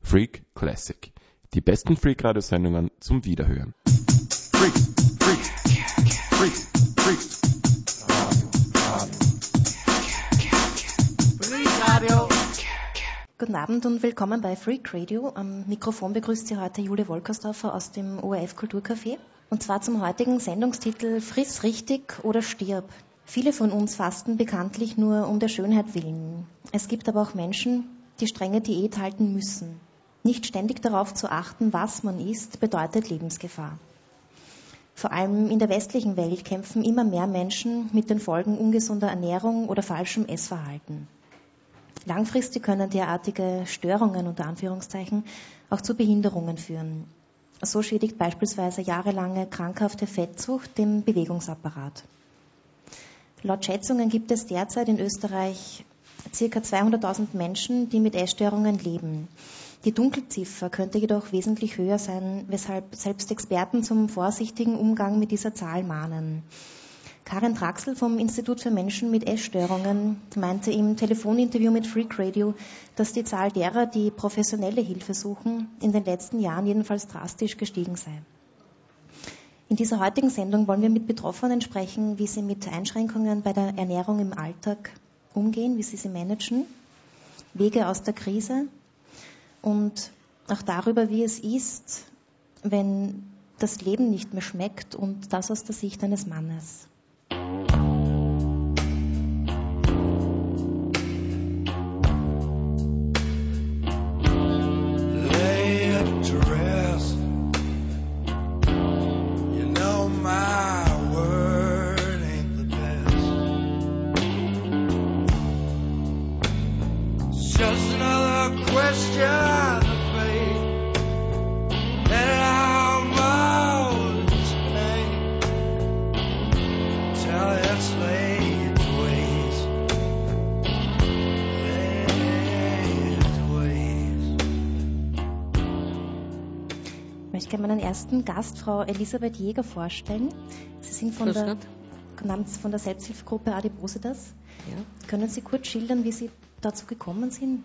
Freak Classic. Die besten Freak-Radio-Sendungen zum Wiederhören. Freak, Freak, Freak, Freak. Radio. Guten Abend und willkommen bei Freak Radio. Am Mikrofon begrüßt Sie heute Julia Wolkersdorfer aus dem ORF Kulturcafé. Und zwar zum heutigen Sendungstitel Friss richtig oder stirb. Viele von uns fasten bekanntlich nur um der Schönheit willen. Es gibt aber auch Menschen, die strenge Diät halten müssen. Nicht ständig darauf zu achten, was man isst, bedeutet Lebensgefahr. Vor allem in der westlichen Welt kämpfen immer mehr Menschen mit den Folgen ungesunder Ernährung oder falschem Essverhalten. Langfristig können derartige Störungen unter Anführungszeichen auch zu Behinderungen führen. So schädigt beispielsweise jahrelange krankhafte Fettsucht den Bewegungsapparat. Laut Schätzungen gibt es derzeit in Österreich ca. 200.000 Menschen, die mit Essstörungen leben. Die Dunkelziffer könnte jedoch wesentlich höher sein, weshalb selbst Experten zum vorsichtigen Umgang mit dieser Zahl mahnen. Karin Traxel vom Institut für Menschen mit Essstörungen meinte im Telefoninterview mit Freak Radio, dass die Zahl derer, die professionelle Hilfe suchen, in den letzten Jahren jedenfalls drastisch gestiegen sei. In dieser heutigen Sendung wollen wir mit Betroffenen sprechen, wie sie mit Einschränkungen bei der Ernährung im Alltag umgehen, wie sie managen, Wege aus der Krise und auch darüber, wie es ist, wenn das Leben nicht mehr schmeckt und das aus der Sicht eines Mannes. Ich möchte meinen ersten Gast, Frau Elisabeth Jäger, vorstellen. Sie sind von der Selbsthilfegruppe Adipositas. Ja. Können Sie kurz schildern, wie Sie dazu gekommen sind?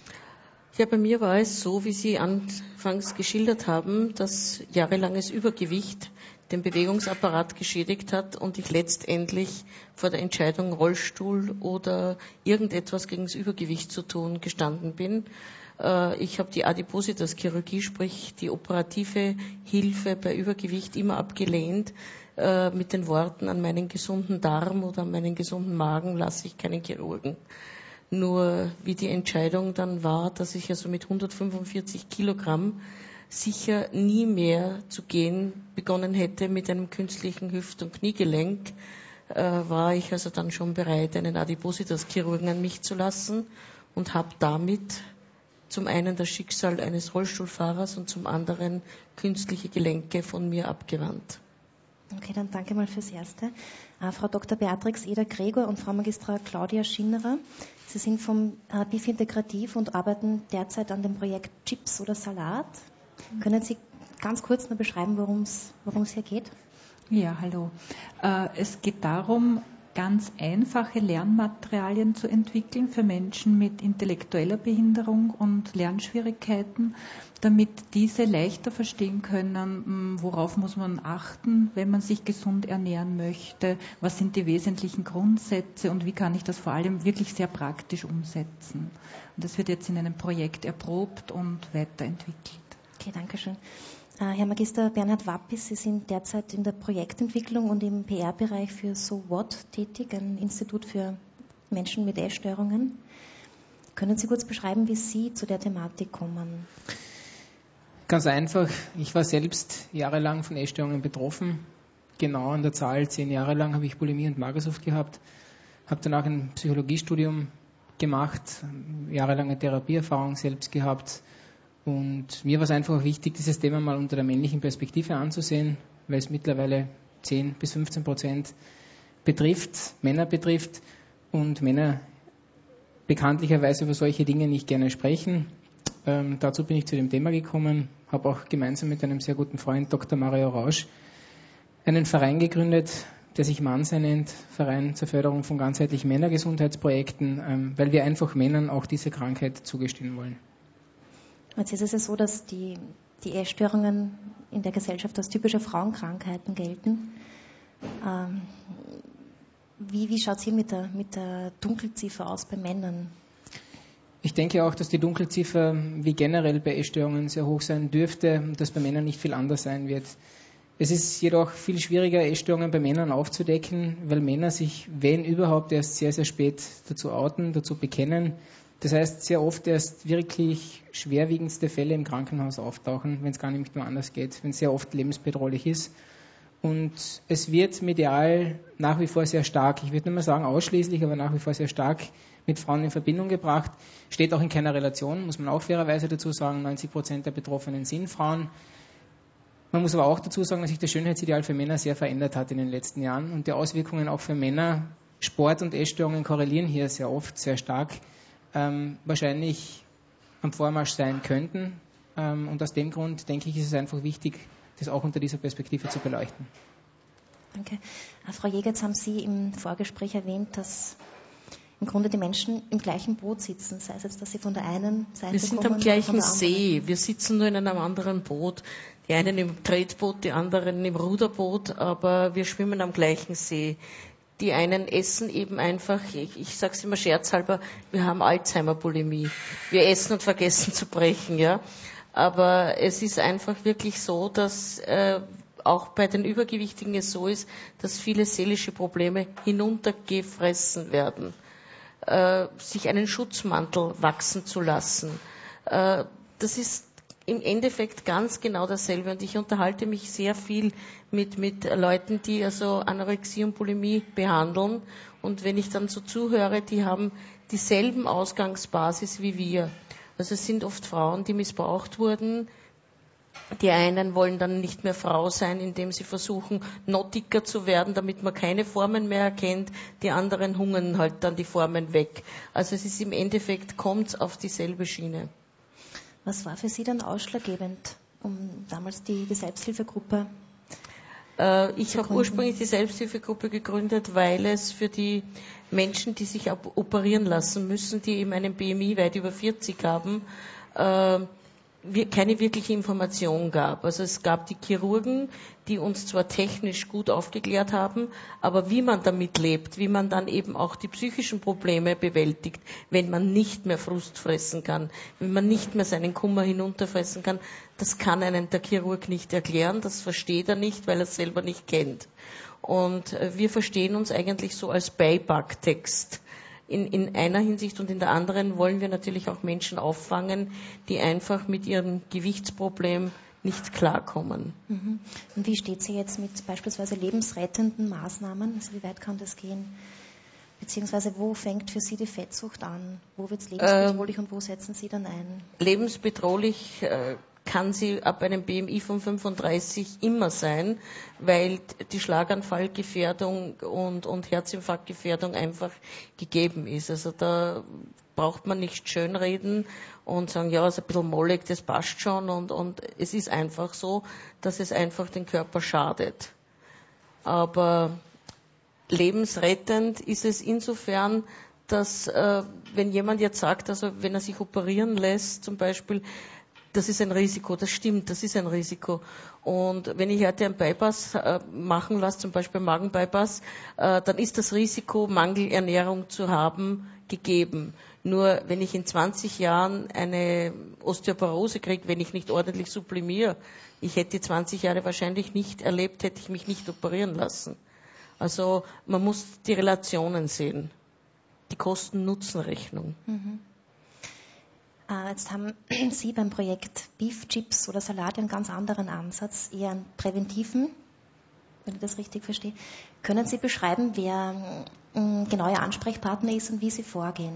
Ja, bei mir war es so, wie Sie anfangs geschildert haben, dass jahrelanges Übergewicht den Bewegungsapparat geschädigt hat und ich letztendlich vor der Entscheidung Rollstuhl oder irgendetwas gegen das Übergewicht zu tun gestanden bin. Ich habe die Adipositas-Chirurgie, sprich die operative Hilfe bei Übergewicht, immer abgelehnt mit den Worten, an meinen gesunden Darm oder an meinen gesunden Magen lasse ich keinen Chirurgen. Nur wie die Entscheidung dann war, dass ich also mit 145 Kilogramm sicher nie mehr zu gehen begonnen hätte mit einem künstlichen Hüft- und Kniegelenk, war ich also dann schon bereit, einen Adipositas-Chirurgen an mich zu lassen und habe damit zum einen das Schicksal eines Rollstuhlfahrers und zum anderen künstliche Gelenke von mir abgewandt. Okay, dann danke mal fürs Erste. Frau Dr. Beatrix Eder-Gregor und Frau Magistra Claudia Schinnerer, Sie sind vom BIF Integrativ und arbeiten derzeit an dem Projekt Chips oder Salat. Können Sie ganz kurz nur beschreiben, worum es hier geht? Ja, hallo. Es geht darum, ganz einfache Lernmaterialien zu entwickeln für Menschen mit intellektueller Behinderung und Lernschwierigkeiten, damit diese leichter verstehen können, worauf muss man achten, wenn man sich gesund ernähren möchte, was sind die wesentlichen Grundsätze und wie kann ich das vor allem wirklich sehr praktisch umsetzen. Und das wird jetzt in einem Projekt erprobt und weiterentwickelt. Okay, danke schön. Herr Magister Bernhard Wappis, Sie sind derzeit in der Projektentwicklung und im PR-Bereich für So What tätig, ein Institut für Menschen mit Essstörungen. Können Sie kurz beschreiben, wie Sie zu der Thematik kommen? Ganz einfach, ich war selbst jahrelang von Essstörungen betroffen. Genau an der Zahl, 10 Jahre lang habe ich Bulimie und Magersucht gehabt. Habe danach ein Psychologiestudium gemacht, jahrelange Therapieerfahrung selbst gehabt. Und mir war es einfach wichtig, dieses Thema mal unter der männlichen Perspektive anzusehen, weil es mittlerweile 10-15% betrifft, Männer betrifft und Männer bekanntlicherweise über solche Dinge nicht gerne sprechen. Dazu bin ich zu dem Thema gekommen, habe auch gemeinsam mit einem sehr guten Freund, Dr. Mario Rausch, einen Verein gegründet, der sich Mannsei nennt, Verein zur Förderung von ganzheitlichen Männergesundheitsprojekten, weil wir einfach Männern auch diese Krankheit zugestehen wollen. Jetzt ist es ja so, dass die Essstörungen in der Gesellschaft als typische Frauenkrankheiten gelten. Wie schaut es hier mit der Dunkelziffer aus bei Männern? Ich denke auch, dass die Dunkelziffer wie generell bei Essstörungen sehr hoch sein dürfte und dass bei Männern nicht viel anders sein wird. Es ist jedoch viel schwieriger, Essstörungen bei Männern aufzudecken, weil Männer sich, wenn überhaupt, erst sehr, sehr spät dazu outen, dazu bekennen. Das heißt, sehr oft erst wirklich schwerwiegendste Fälle im Krankenhaus auftauchen, wenn es gar nicht mehr anders geht, wenn es sehr oft lebensbedrohlich ist. Und es wird medial nach wie vor sehr stark, ich würde nicht mehr sagen ausschließlich, aber nach wie vor sehr stark mit Frauen in Verbindung gebracht. Steht auch in keiner Relation, muss man auch fairerweise dazu sagen, 90% der Betroffenen sind Frauen. Man muss aber auch dazu sagen, dass sich das Schönheitsideal für Männer sehr verändert hat in den letzten Jahren und die Auswirkungen auch für Männer, Sport und Essstörungen korrelieren hier sehr oft, sehr stark, wahrscheinlich am Vormarsch sein könnten. Und aus dem Grund, denke ich, ist es einfach wichtig, das auch unter dieser Perspektive zu beleuchten. Danke. Frau Jäger, jetzt haben Sie im Vorgespräch erwähnt, dass im Grunde die Menschen im gleichen Boot sitzen, sei es jetzt, dass sie von der einen Seite Wir sind kommen am gleichen oder von der See, anderen. wir sitzen nur in einem anderen Boot. Die einen im Tretboot, die anderen im Ruderboot, aber wir schwimmen am gleichen See. Die einen essen eben einfach, ich sage es immer scherzhalber, wir haben Alzheimer-Bulimie. Wir essen und vergessen zu brechen, ja. Aber es ist einfach wirklich so, dass auch bei den Übergewichtigen es so ist, dass viele seelische Probleme hinuntergefressen werden. Sich einen Schutzmantel wachsen zu lassen. Das ist im Endeffekt ganz genau dasselbe. Und ich unterhalte mich sehr viel mit Leuten, die also Anorexie und Bulimie behandeln. Und wenn ich dann so zuhöre, die haben dieselben Ausgangsbasis wie wir. Also es sind oft Frauen, die missbraucht wurden. Die einen wollen dann nicht mehr Frau sein, indem sie versuchen, noch dicker zu werden, damit man keine Formen mehr erkennt. Die anderen hungern halt dann die Formen weg. Also es ist im Endeffekt, kommt's auf dieselbe Schiene. Was war für Sie dann ausschlaggebend, um damals die Selbsthilfegruppe Ich habe ursprünglich die Selbsthilfegruppe gegründet, weil es für die Menschen, die sich operieren lassen müssen, die eben einen BMI weit über 40 haben, keine wirkliche Information gab. Also es gab die Chirurgen, die uns zwar technisch gut aufgeklärt haben, aber wie man damit lebt, wie man dann eben auch die psychischen Probleme bewältigt, wenn man nicht mehr Frust fressen kann, wenn man nicht mehr seinen Kummer hinunterfressen kann, das kann einem der Chirurg nicht erklären, das versteht er nicht, weil er es selber nicht kennt. Und wir verstehen uns eigentlich so als Beipacktext. In einer Hinsicht und in der anderen wollen wir natürlich auch Menschen auffangen, die einfach mit ihrem Gewichtsproblem nicht klarkommen. Mhm. Und wie steht sie jetzt mit beispielsweise lebensrettenden Maßnahmen? Also wie weit kann das gehen? Beziehungsweise wo fängt für Sie die Fettsucht an? Wo wird es lebensbedrohlich und wo setzen Sie dann ein? Lebensbedrohlich kann sie ab einem BMI von 35 immer sein, weil die Schlaganfallgefährdung und Herzinfarktgefährdung einfach gegeben ist. Also da braucht man nicht schönreden und sagen, ja, ist ein bisschen mollig, das passt schon und es ist einfach so, dass es einfach den Körper schadet. Aber lebensrettend ist es insofern, dass wenn jemand jetzt sagt, also wenn er sich operieren lässt zum Beispiel, das ist ein Risiko, das stimmt, das ist ein Risiko. Und wenn ich heute einen Bypass machen lasse, zum Beispiel Magenbypass, dann ist das Risiko, Mangelernährung zu haben, gegeben. Nur wenn ich in 20 Jahren eine Osteoporose kriege, wenn ich nicht ordentlich sublimiere, ich hätte die 20 Jahre wahrscheinlich nicht erlebt, hätte ich mich nicht operieren lassen. Also man muss die Relationen sehen, die Kosten-Nutzen-Rechnung. Mhm. Jetzt haben Sie beim Projekt Beef, Chips oder Salat einen ganz anderen Ansatz, eher einen präventiven, wenn ich das richtig verstehe. Können Sie beschreiben, wer ein genauer Ansprechpartner ist und wie Sie vorgehen?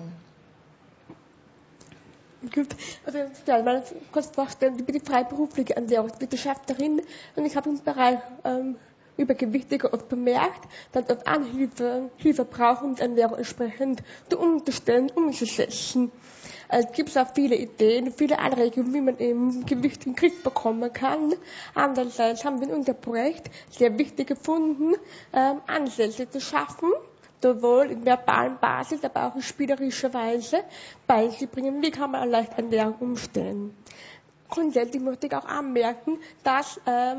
Gut, also ich stelle mal kurz vorstellen, ich bin die freiberufliche Ernährungswissenschaftlerin und ich habe im Bereich Übergewichtige oft bemerkt, dass oft Hilfe brauchen, die Ernährung entsprechend umzustellen, umzusetzen. Es gibt auch viele Ideen, viele Anregungen, wie man eben Gewicht in den Griff bekommen kann. Andererseits haben wir in unserem Projekt sehr wichtig gefunden, Ansätze zu schaffen, sowohl in verbalen Basis, aber auch in spielerischer Weise beizubringen, wie kann man leicht Ernährung umstellen. Grundsätzlich möchte ich auch anmerken, dass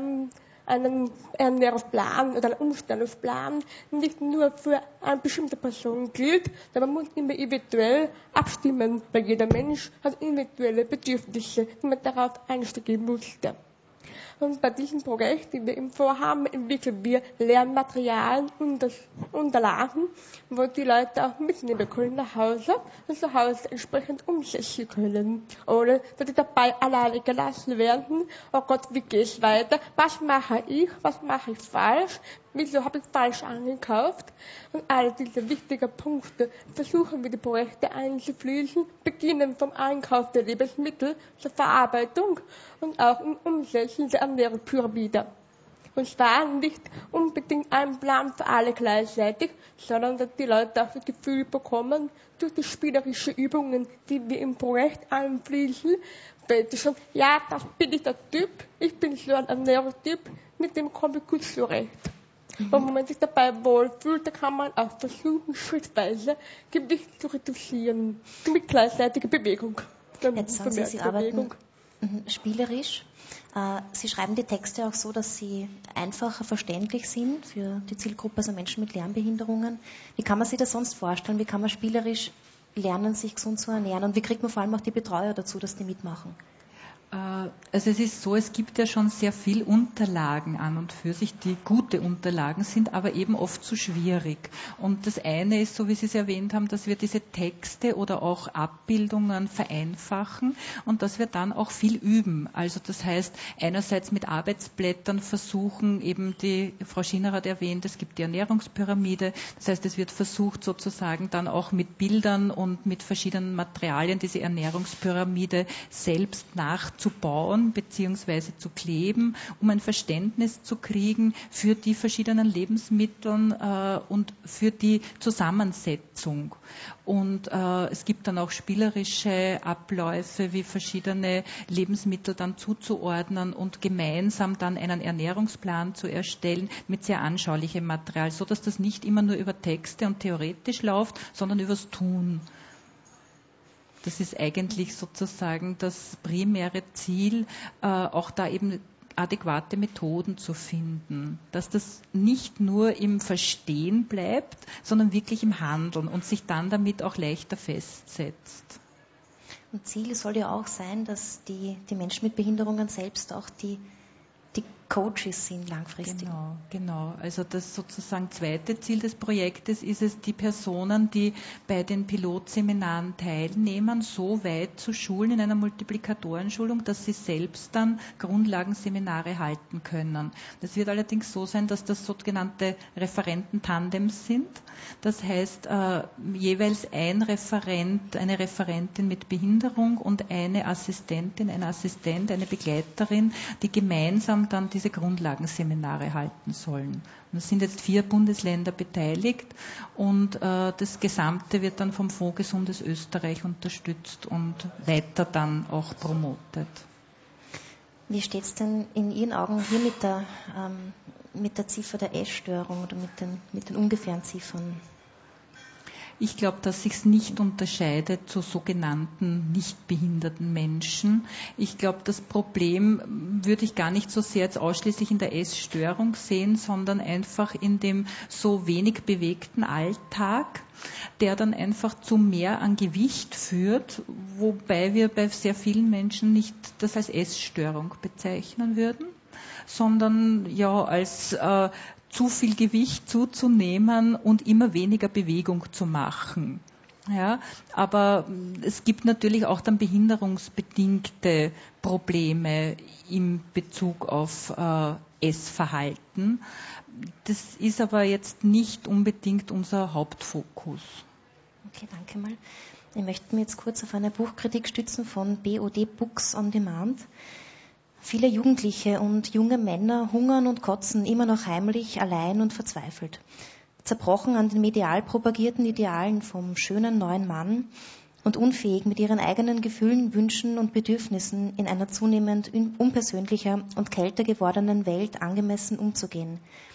einen Ernährungsplan oder einen Umstellungsplan nicht nur für eine bestimmte Person gilt, sondern man muss immer individuell abstimmen, weil jeder Mensch hat individuelle Bedürfnisse, die man darauf einsteigen musste. Und bei diesem Projekt, den wir im Vorhaben, entwickeln wir Lernmaterialien und Unterlagen, wo die Leute auch mitnehmen können nach Hause und zu Hause entsprechend umsetzen können. Oder dass sie dabei alleine gelassen werden. Oh Gott, wie geht's weiter? Was mache ich? Was mache ich falsch? Wieso habe ich falsch angekauft? Und all diese wichtigen Punkte versuchen wir die Projekte einzufließen, beginnen vom Einkauf der Lebensmittel zur Verarbeitung und auch im Umsetzen der Ernährungspyramide. Und zwar nicht unbedingt ein Plan für alle gleichzeitig, sondern dass die Leute auch das Gefühl bekommen, durch die spielerischen Übungen, die wir im Projekt einfließen, bitte schon, ja, das bin ich der Typ, ich bin so ein Ernährungstyp, mit dem komme ich gut zurecht. Und wenn man sich dabei wohlfühlt, da kann man auch versuchen, schrittweise Gewicht zu reduzieren, mit gleichzeitiger Bewegung. Jetzt sagen Sie, Sie arbeiten spielerisch. Sie schreiben die Texte auch so, dass sie einfacher verständlich sind für die Zielgruppe, also Menschen mit Lernbehinderungen. Wie kann man sich das sonst vorstellen? Wie kann man spielerisch lernen, sich gesund zu ernähren? Und wie kriegt man vor allem auch die Betreuer dazu, dass die mitmachen? Also es ist so, es gibt ja schon sehr viel Unterlagen an und für sich, die gute Unterlagen sind, aber eben oft zu schwierig. Und das eine ist, so wie Sie es erwähnt haben, dass wir diese Texte oder auch Abbildungen vereinfachen und dass wir dann auch viel üben. Also das heißt, einerseits mit Arbeitsblättern versuchen, eben die Frau Schinner hat erwähnt, es gibt die Ernährungspyramide, das heißt, es wird versucht sozusagen dann auch mit Bildern und mit verschiedenen Materialien diese Ernährungspyramide selbst nachzubauen bzw. zu kleben, um ein Verständnis zu kriegen für die verschiedenen Lebensmittel und für die Zusammensetzung. Und es gibt dann auch spielerische Abläufe, wie verschiedene Lebensmittel dann zuzuordnen und gemeinsam dann einen Ernährungsplan zu erstellen mit sehr anschaulichem Material, so dass das nicht immer nur über Texte und theoretisch läuft, sondern übers Tun. Das ist eigentlich sozusagen das primäre Ziel, auch da eben adäquate Methoden zu finden. Dass das nicht nur im Verstehen bleibt, sondern wirklich im Handeln und sich dann damit auch leichter festsetzt. Und Ziel soll ja auch sein, dass die Menschen mit Behinderungen selbst auch die Coaches sind langfristig. Genau. Also das sozusagen zweite Ziel des Projektes ist es, die Personen, die bei den Pilotseminaren teilnehmen, so weit zu schulen in einer Multiplikatorenschulung, dass sie selbst dann Grundlagenseminare halten können. Das wird allerdings so sein, dass das sogenannte Referententandems sind. Das heißt, jeweils ein Referent, eine Referentin mit Behinderung und eine Assistentin, ein Assistent, eine Begleiterin, die gemeinsam dann diese Grundlagenseminare halten sollen. Und es sind jetzt 4 Bundesländer beteiligt und das Gesamte wird dann vom Fonds Gesundes Österreich unterstützt und weiter dann auch promotet. Wie steht es denn in Ihren Augen hier mit der Ziffer der Essstörung oder mit den ungefähren Ziffern? Ich glaube, dass sich nicht unterscheidet zu sogenannten nicht behinderten Menschen. Ich glaube, das Problem würde ich gar nicht so sehr jetzt ausschließlich in der Essstörung sehen, sondern einfach in dem so wenig bewegten Alltag, der dann einfach zu mehr an Gewicht führt, wobei wir bei sehr vielen Menschen nicht das als Essstörung bezeichnen würden, sondern ja als zu viel Gewicht zuzunehmen und immer weniger Bewegung zu machen. Ja, aber es gibt natürlich auch dann behinderungsbedingte Probleme in Bezug auf Essverhalten. Das ist aber jetzt nicht unbedingt unser Hauptfokus. Okay, danke mal. Ich möchte mich jetzt kurz auf eine Buchkritik stützen von BOD Books on Demand. Viele Jugendliche und junge Männer hungern und kotzen immer noch heimlich, allein und verzweifelt. Zerbrochen an den medial propagierten Idealen vom schönen neuen Mann und unfähig, mit ihren eigenen Gefühlen, Wünschen und Bedürfnissen in einer zunehmend unpersönlicher und kälter gewordenen Welt angemessen umzugehen.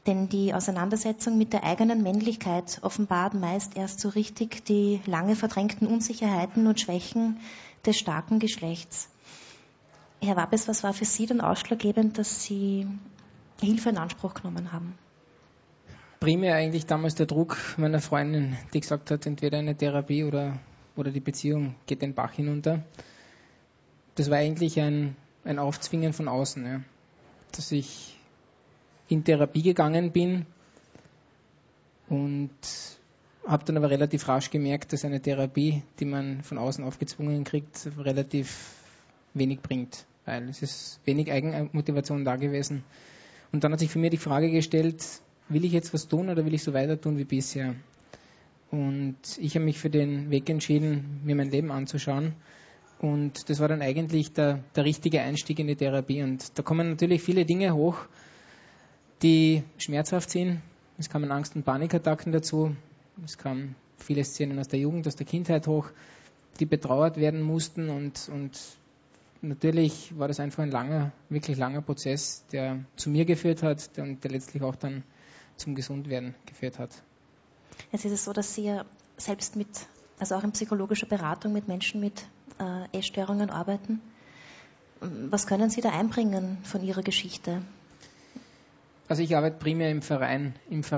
Denn die Auseinandersetzung mit der eigenen Männlichkeit offenbart meist erst so richtig die lange verdrängten Unsicherheiten und Schwächen des starken Geschlechts. Herr Wabes, was war für Sie denn ausschlaggebend, dass Sie Hilfe in Anspruch genommen haben? Primär eigentlich damals der Druck meiner Freundin, die gesagt hat, entweder eine Therapie oder die Beziehung geht den Bach hinunter. Das war eigentlich ein Aufzwingen von außen, ja. Dass ich in Therapie gegangen bin und habe dann aber relativ rasch gemerkt, dass eine Therapie, die man von außen aufgezwungen kriegt, relativ wenig bringt, weil es ist wenig Eigenmotivation da gewesen. Und dann hat sich für mich die Frage gestellt, will ich jetzt was tun oder will ich so weiter tun wie bisher? Und ich habe mich für den Weg entschieden, mir mein Leben anzuschauen. Und das war dann eigentlich der richtige Einstieg in die Therapie. Und da kommen natürlich viele Dinge hoch, die schmerzhaft sind. Es kamen Angst- und Panikattacken dazu. Es kamen viele Szenen aus der Jugend, aus der Kindheit hoch, die betrauert werden mussten. Und natürlich war das einfach ein wirklich langer Prozess, der zu mir geführt hat und der letztlich auch dann zum Gesundwerden geführt hat. Jetzt ist es so, dass Sie ja selbst also auch in psychologischer Beratung mit Menschen mit Essstörungen arbeiten. Was können Sie da einbringen von Ihrer Geschichte? Also ich arbeite primär im Verein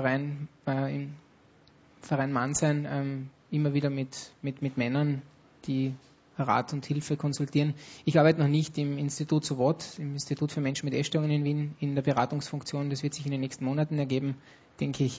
Mannsein, immer wieder mit Männern, die Rat und Hilfe konsultieren. Ich arbeite noch nicht im Institut SOWOT, im Institut für Menschen mit Essstörungen in Wien, in der Beratungsfunktion. Das wird sich in den nächsten Monaten ergeben, denke ich.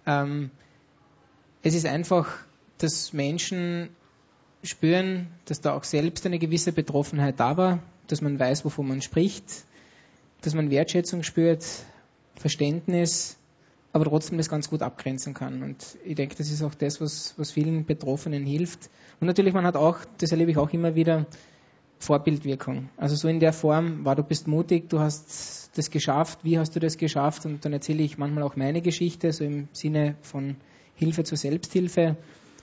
Es ist einfach, dass Menschen spüren, dass da auch selbst eine gewisse Betroffenheit da war, dass man weiß, wovon man spricht, dass man Wertschätzung spürt, Verständnis, aber trotzdem das ganz gut abgrenzen kann. Und ich denke, das ist auch das, was vielen Betroffenen hilft. Und natürlich, man hat auch, das erlebe ich auch immer wieder, Vorbildwirkung. Also so in der Form, du bist mutig, du hast das geschafft, wie hast du das geschafft? Und dann erzähle ich manchmal auch meine Geschichte, so im Sinne von Hilfe zur Selbsthilfe.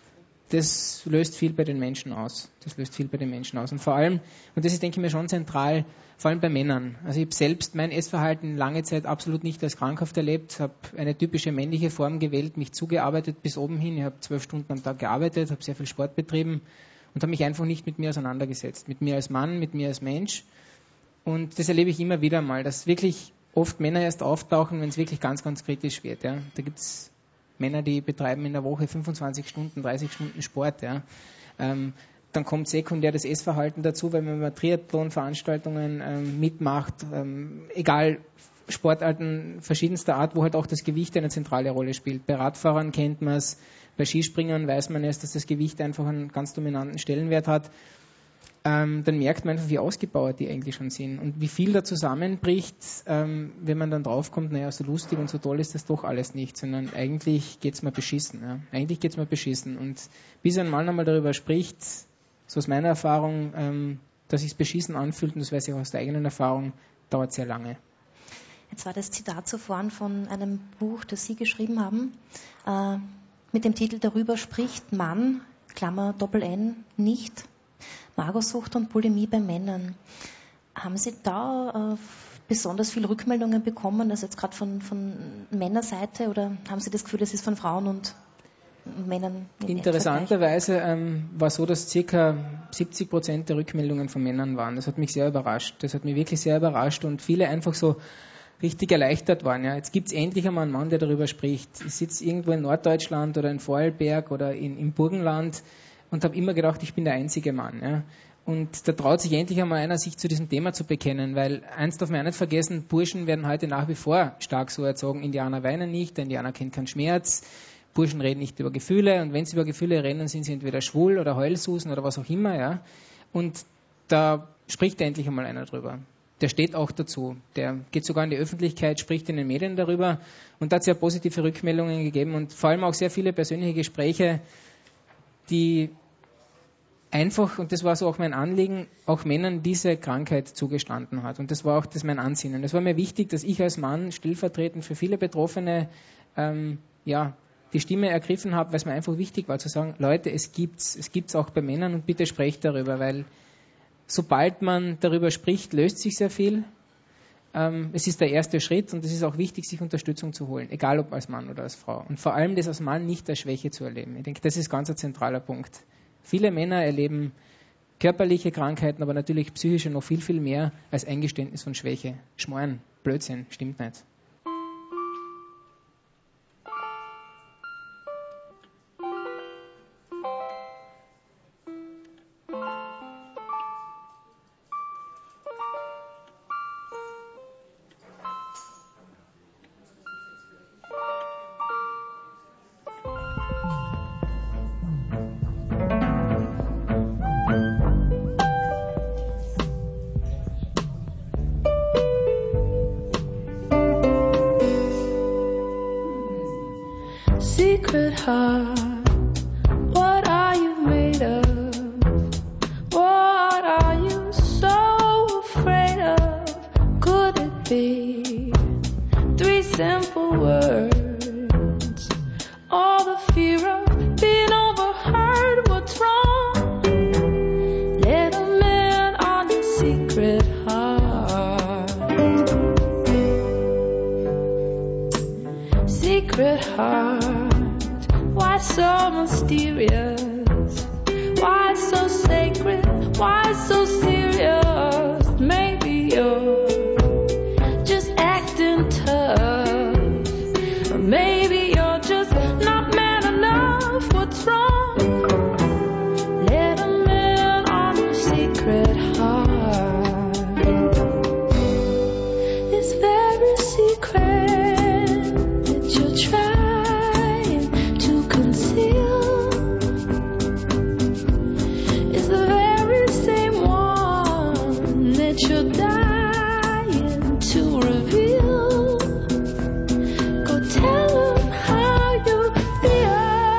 Das löst viel bei den Menschen aus. Und vor allem, und das ist, denke ich mir, schon zentral, vor allem bei Männern. Also ich habe selbst mein Essverhalten lange Zeit absolut nicht als krankhaft erlebt, habe eine typische männliche Form gewählt, mich zugearbeitet bis oben hin. Ich habe 12 Stunden am Tag gearbeitet, habe sehr viel Sport betrieben und habe mich einfach nicht mit mir auseinandergesetzt. Mit mir als Mann, mit mir als Mensch. Und das erlebe ich immer wieder mal, dass wirklich oft Männer erst auftauchen, wenn es wirklich ganz, ganz kritisch wird. Ja. Da gibt es Männer, die betreiben in der Woche 25 Stunden, 30 Stunden Sport. Ja. Dann kommt sekundär das Essverhalten dazu, weil man bei Triathlon-Veranstaltungen mitmacht, egal Sportarten verschiedenster Art, wo halt auch das Gewicht eine zentrale Rolle spielt. Bei Radfahrern kennt man es, bei Skispringern weiß man erst, dass das Gewicht einfach einen ganz dominanten Stellenwert hat. Dann merkt man einfach, wie ausgebaut die eigentlich schon sind und wie viel da zusammenbricht, wenn man dann draufkommt, naja, so lustig und so toll ist das doch alles nicht, sondern eigentlich geht's mir beschissen. Ja. Und bis ein Mann einmal darüber spricht, so aus meiner Erfahrung, dass sich's beschissen anfühlt, und das weiß ich auch aus der eigenen Erfahrung, dauert sehr lange. Jetzt war das Zitat zuvor von einem Buch, das Sie geschrieben haben, mit dem Titel "Darüber spricht Mann, Klammer Doppel-N, nicht. Magersucht und Bulimie bei Männern." Haben Sie da besonders viele Rückmeldungen bekommen, also jetzt gerade von Männerseite, oder haben Sie das Gefühl, das ist von Frauen und Männern? Interessanterweise war so, dass ca. 70% der Rückmeldungen von Männern waren. Das hat mich sehr überrascht. Das hat mich wirklich sehr überrascht und viele einfach so richtig erleichtert waren. Ja. Jetzt gibt es endlich einmal einen Mann, der darüber spricht. Ich sitze irgendwo in Norddeutschland oder in Vorarlberg oder im Burgenland und habe immer gedacht, ich bin der einzige Mann. Ja. Und da traut sich endlich einmal einer, sich zu diesem Thema zu bekennen, weil eins darf man ja nicht vergessen, Burschen werden heute nach wie vor stark so erzogen. Indianer weinen nicht, der Indianer kennt keinen Schmerz, Burschen reden nicht über Gefühle und wenn sie über Gefühle reden, dann sind sie entweder schwul oder Heulsusen oder was auch immer. Ja. Und da spricht endlich einmal einer drüber. Der steht auch dazu. Der geht sogar in die Öffentlichkeit, spricht in den Medien darüber und da hat es ja positive Rückmeldungen gegeben und vor allem auch sehr viele persönliche Gespräche, die einfach, und das war so auch mein Anliegen, auch Männern diese Krankheit zugestanden hat. Und das war auch mein Ansinnen. Es war mir wichtig, dass ich als Mann stellvertretend für viele Betroffene die Stimme ergriffen habe, weil es mir einfach wichtig war zu sagen, Leute, es gibt's auch bei Männern und bitte sprecht darüber, weil sobald man darüber spricht, löst sich sehr viel. es ist der erste Schritt und es ist auch wichtig, sich Unterstützung zu holen, egal ob als Mann oder als Frau. Und vor allem das als Mann nicht als Schwäche zu erleben. Ich denke, das ist ganz ein zentraler Punkt. Viele Männer erleben körperliche Krankheiten, aber natürlich psychische noch viel, viel mehr als Eingeständnis von Schwäche. Schmarrn, Blödsinn, stimmt nicht. Secret heart, what are you made of? What are you so afraid of? Could it be 3 simple words? All the fear of being overheard, what's wrong? Let a man on his secret heart. Secret heart. Why so mysterious? Why so sacred? Why so serious? Maybe you're just acting tough, or maybe you're just not man enough. What's wrong? Let a man on your secret heart. This very secret that you're trying is the very same one that you're dying to reveal. Go tell them how you feel.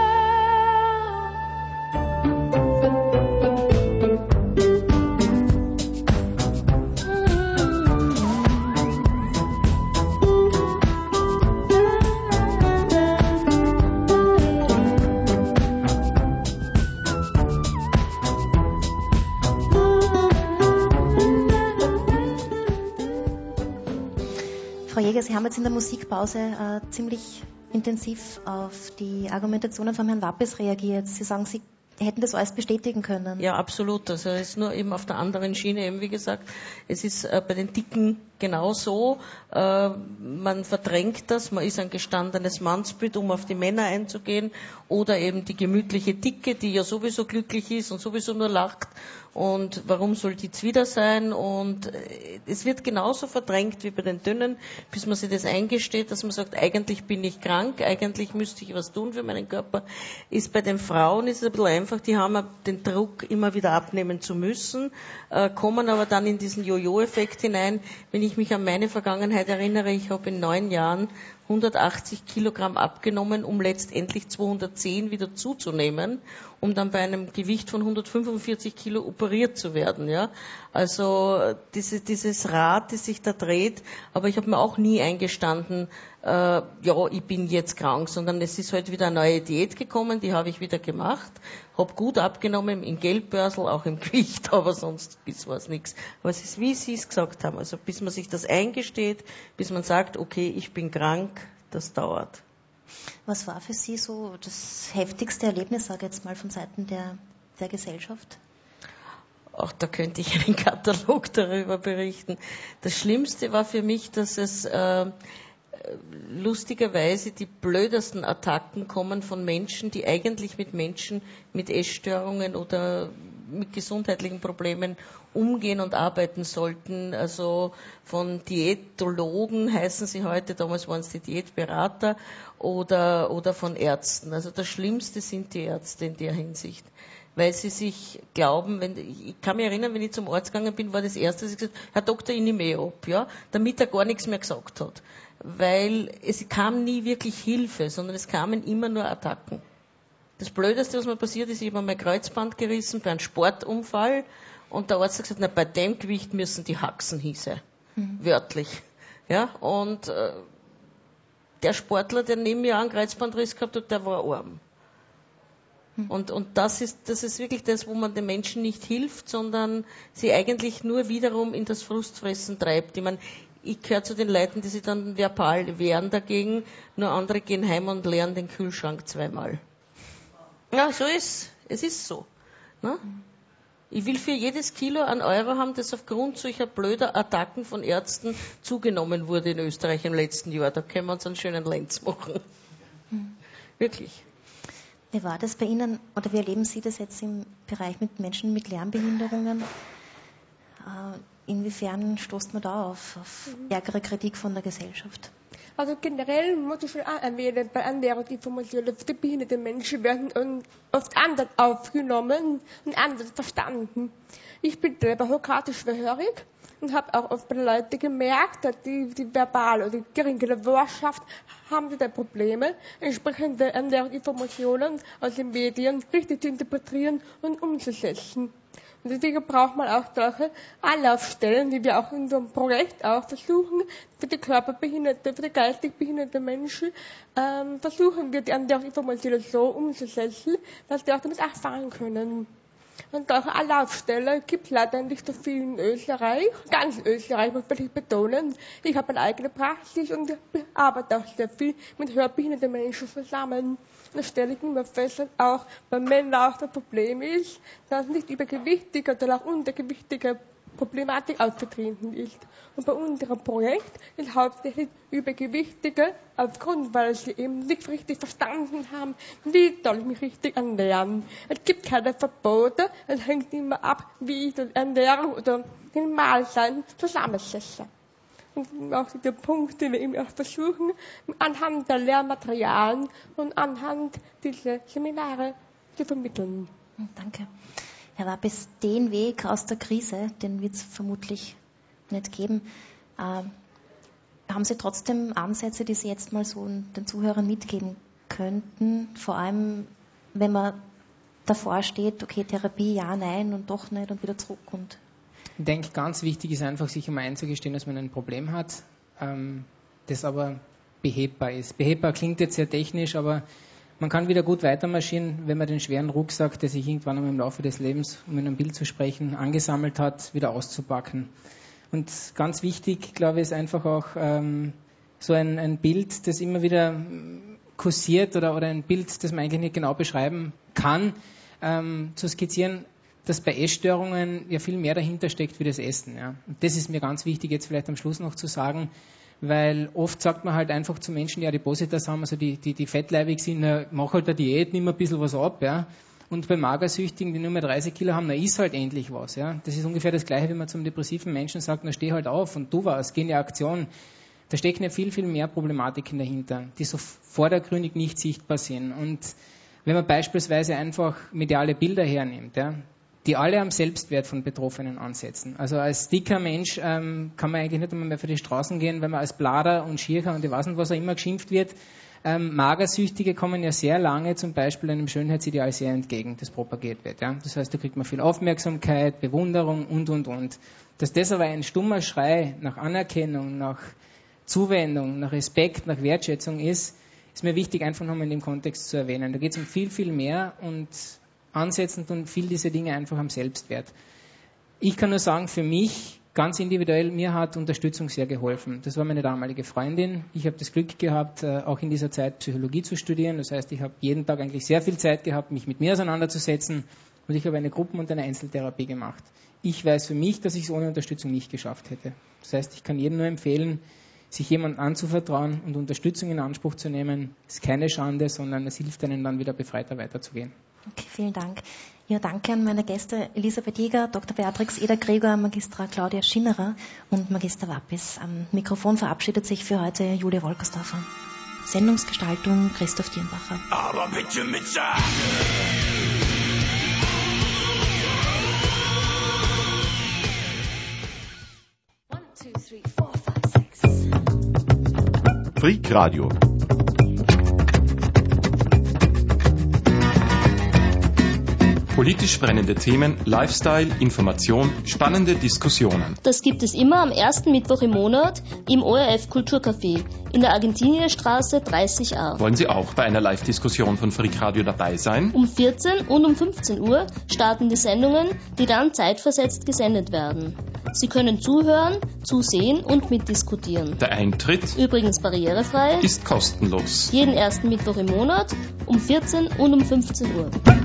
Frau Jäger, Sie haben jetzt in der Musikpause ziemlich intensiv auf die Argumentationen von Herrn Wappes reagiert. Sie sagen, Sie hätten das alles bestätigen können. Ja, absolut. Also es ist nur eben auf der anderen Schiene eben, wie gesagt, es ist bei den Dicken genauso. Man verdrängt das, man ist ein gestandenes Mannsbild, um auf die Männer einzugehen, oder eben die gemütliche Dicke, die ja sowieso glücklich ist und sowieso nur lacht. Und warum soll die jetzt wieder sein? Und es wird genauso verdrängt wie bei den Dünnen, bis man sich das eingesteht, dass man sagt, eigentlich bin ich krank, eigentlich müsste ich was tun für meinen Körper. Ist bei den Frauen ist es ein bisschen einfach, die haben den Druck, immer wieder abnehmen zu müssen, kommen aber dann in diesen Jojo-Effekt hinein. Wenn ich mich an meine Vergangenheit erinnere, ich habe in 9 Jahren 180 Kilogramm abgenommen, um letztendlich 210 wieder zuzunehmen, um dann bei einem Gewicht von 145 Kilo operiert zu werden. Ja, also dieses Rad, das sich da dreht, aber ich habe mir auch nie eingestanden, ja, ich bin jetzt krank, sondern es ist heute wieder eine neue Diät gekommen, die habe ich wieder gemacht, habe gut abgenommen im Geldbörsel, auch im Gewicht, aber sonst war es nichts. Aber es ist, wie Sie es gesagt haben, also bis man sich das eingesteht, bis man sagt, okay, ich bin krank, das dauert. Was war für Sie so das heftigste Erlebnis, sage ich jetzt mal, von Seiten der Gesellschaft? Auch da könnte ich einen Katalog darüber berichten. Das Schlimmste war für mich, dass es lustigerweise die blödesten Attacken kommen von Menschen, die eigentlich mit Menschen mit Essstörungen oder mit gesundheitlichen Problemen umgehen und arbeiten sollten. Also von Diätologen heißen sie heute, damals waren es die Diätberater, oder von Ärzten. Also das Schlimmste sind die Ärzte in der Hinsicht. Weil sie sich glauben, ich kann mich erinnern, wenn ich zum Arzt gegangen bin, war das Erste, dass ich gesagt habe, Herr Doktor, ich nehme ab, ja, damit er gar nichts mehr gesagt hat. Weil es kam nie wirklich Hilfe, sondern es kamen immer nur Attacken. Das Blödeste, was mir passiert ist, ich habe mein Kreuzband gerissen bei einem Sportunfall und der Arzt hat gesagt, na, bei dem Gewicht müssen die Haxen hieße. Wörtlich. Ja, und der Sportler, der neben mir einen Kreuzbandriss gehabt hat, der war arm. Und das ist wirklich das, wo man den Menschen nicht hilft, sondern sie eigentlich nur wiederum in das Frustfressen treibt. Ich meine, Ich gehöre zu den Leuten, die sich dann verbal wehren dagegen, nur andere gehen heim und leeren den Kühlschrank 2-mal. Ja, so ist es. Ist so. Ne? Ich will für jedes Kilo einen Euro haben, das aufgrund solcher blöder Attacken von Ärzten zugenommen wurde in Österreich im letzten Jahr. Da können wir uns einen schönen Lenz machen. Wirklich. Wie war das bei Ihnen, oder wie erleben Sie das jetzt im Bereich mit Menschen mit Lernbehinderungen? Inwiefern stoßt man da auf ärgere Kritik von der Gesellschaft? Also generell muss ich schon auch erwähnen, bei Ernährungsinformationen für die behinderten Menschen werden oft anders aufgenommen und anders verstanden. Ich bin selber hochgradig schwerhörig und habe auch oft bei den Leuten gemerkt, dass die verbal oder die geringe Wortschaft haben sie da Probleme, entsprechende Ernährungsinformationen aus den Medien richtig zu interpretieren und umzusetzen. Und deswegen braucht man auch solche Anlaufstellen, die wir auch in unserem Projekt auch versuchen, für die körperbehinderte, für die geistig behinderte Menschen, versuchen wir die Ernährungsinformationen so umzusetzen, dass die auch damit erfahren können. Und solche Anlaufstellen gibt es leider nicht so viel in Österreich. Ganz Österreich muss ich betonen. Ich habe eine eigene Praxis und arbeite auch sehr viel mit hörbehinderten Menschen zusammen. Da stelle ich immer fest, dass auch bei Männern auch das Problem ist, dass nicht übergewichtige oder auch untergewichtige Problematik aufgetreten ist. Und bei unserem Projekt ist hauptsächlich Übergewichtige aufgrund, weil sie eben nicht richtig verstanden haben, wie soll ich mich richtig ernähren. Es gibt keine Verbote, es hängt immer ab, wie ich die Ernährung oder den Mahlzeiten zusammensetze. Und auch die Punkte, die wir eben auch versuchen, anhand der Lehrmaterialien und anhand dieser Seminare zu vermitteln. Danke. Herr Wappes, den Weg aus der Krise, den wird es vermutlich nicht geben. Haben Sie trotzdem Ansätze, die Sie jetzt mal so den Zuhörern mitgeben könnten? Vor allem, wenn man davor steht, okay, Therapie, ja, nein und doch nicht und wieder zurück. Und ich denke, ganz wichtig ist einfach, sich immer einzugestehen, dass man ein Problem hat, das aber behebbar ist. Behebbar klingt jetzt sehr technisch, aber man kann wieder gut weitermarschieren, wenn man den schweren Rucksack, der sich irgendwann im Laufe des Lebens, um in einem Bild zu sprechen, angesammelt hat, wieder auszupacken. Und ganz wichtig, glaube ich, ist einfach auch so ein Bild, das immer wieder kursiert oder ein Bild, das man eigentlich nicht genau beschreiben kann, zu skizzieren, dass bei Essstörungen ja viel mehr dahinter steckt wie das Essen. Ja. Und das ist mir ganz wichtig, jetzt vielleicht am Schluss noch zu sagen, weil oft sagt man halt einfach zu Menschen, die Adipositas haben, also die fettleibig sind, na, mach halt eine Diät, nimm ein bisschen was ab, ja. Und bei Magersüchtigen, die nur mehr 30 Kilo haben, na, iss halt endlich was, ja. Das ist ungefähr das Gleiche, wie man zum depressiven Menschen sagt, na, steh halt auf und tu was, geh in die Aktion. Da stecken ja viel, viel mehr Problematiken dahinter, die so vordergründig nicht sichtbar sind. Und wenn man beispielsweise einfach mediale Bilder hernimmt, ja, die alle am Selbstwert von Betroffenen ansetzen. Also als dicker Mensch kann man eigentlich nicht einmal mehr für die Straßen gehen, wenn man als Blader und Schiercher und ich weiß nicht, was auch immer geschimpft wird. Magersüchtige kommen ja sehr lange zum Beispiel einem Schönheitsideal sehr entgegen, das propagiert wird. Ja? Das heißt, da kriegt man viel Aufmerksamkeit, Bewunderung und. Dass das aber ein stummer Schrei nach Anerkennung, nach Zuwendung, nach Respekt, nach Wertschätzung ist mir wichtig, einfach nochmal in dem Kontext zu erwähnen. Da geht es um viel, viel mehr und ansetzend und viel diese Dinge einfach am Selbstwert. Ich kann nur sagen, für mich, ganz individuell, mir hat Unterstützung sehr geholfen. Das war meine damalige Freundin. Ich habe das Glück gehabt, auch in dieser Zeit Psychologie zu studieren. Das heißt, ich habe jeden Tag eigentlich sehr viel Zeit gehabt, mich mit mir auseinanderzusetzen und ich habe eine Gruppen- und eine Einzeltherapie gemacht. Ich weiß für mich, dass ich es ohne Unterstützung nicht geschafft hätte. Das heißt, ich kann jedem nur empfehlen, sich jemandem anzuvertrauen und Unterstützung in Anspruch zu nehmen. Das ist keine Schande, sondern es hilft einem dann wieder befreiter weiterzugehen. Okay, vielen Dank. Ja, danke an meine Gäste Elisabeth Jäger, Dr. Beatrix Eder-Gregor, Magistra Claudia Schinnerer und Magister Wappes. Am Mikrofon verabschiedet sich für heute Julia Wolkersdorfer. Sendungsgestaltung Christoph Dirnbacher. Aber bitte mit Sagen! 1, 2, 3, 4, 5, 6. Freak Radio. Politisch brennende Themen, Lifestyle, Information, spannende Diskussionen. Das gibt es immer am ersten Mittwoch im Monat im ORF Kulturcafé in der Argentinierstraße 30a. Wollen Sie auch bei einer Live-Diskussion von Freak Radio dabei sein? Um 14 und um 15 Uhr starten die Sendungen, die dann zeitversetzt gesendet werden. Sie können zuhören, zusehen und mitdiskutieren. Der Eintritt, übrigens barrierefrei, ist kostenlos. Jeden ersten Mittwoch im Monat um 14 und um 15 Uhr.